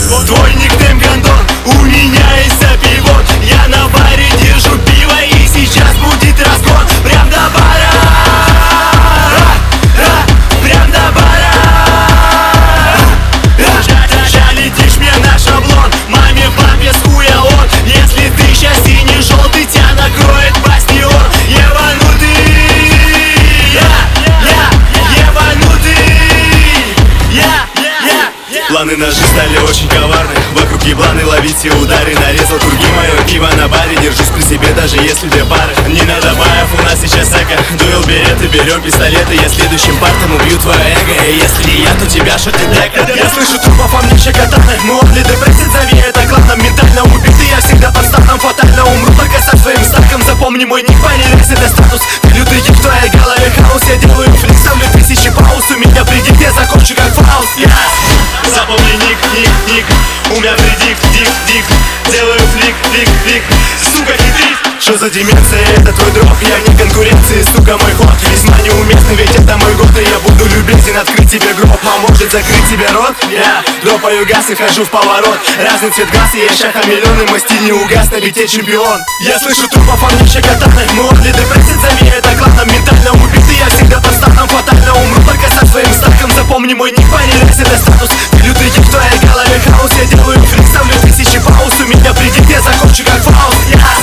Твой никнейм Гондон, у меня есть опивон. Я на баре держу пиво и сейчас будет разгон. Прям до бара, прям до бара. Летишь мне на шаблон, маме, папе, с хуя он. Если ты сейчас синий-желтый, тебя накроет бастион. Ебанутый, планы ножи стали очень коварны. Вокруг ебланы ловить все удары. Нарезал круги, мое пиво на баре. Держусь при себе, даже если две пары. Не надо баев, у нас сейчас эко. Дуэл береты, берем пистолеты. Я следующим партом убью твое эго. И если не я, то тебя шутит дека. Я слышу трупов, а мне щекотаны. Мы обли депрессит, зови это главным. Ментально убитый, я всегда под станом. Фатально умру, только со своим стаком. Запомни мой ник, понерез, это статус. Ты лютый гик, в твоей голове хаос. Я делаю флик, ставлю тысячи пауз. У меня предик, я закончу как Фауст. Запомни ник, у меня предик, дик. Делаю флик, сука, хитрит. Что за деменция, это твой дроп. Я вне конкуренции, сука, мой ход весьма неуместный, ведь это мой год. И я буду любезен, открыть тебе гроб. А может закрыть тебе рот? Я дропаю газ и хожу в поворот. Разный цвет глаз, и я ща хамелеон. И мой стиль не угас, на ведь я чемпион. Я слышу трупов, а мне щекотаны. Мы обли депрессит, зови это главным. Ментально убитый, я всегда под станом. Фатально умру, только со своим стаком. Запомни мой ник, понерез, это статус. Ты лютый гик, в твоей голове хаос. Я делаю флик, ставлю тысячи пауз. У меня предик, я закончу как Фауст.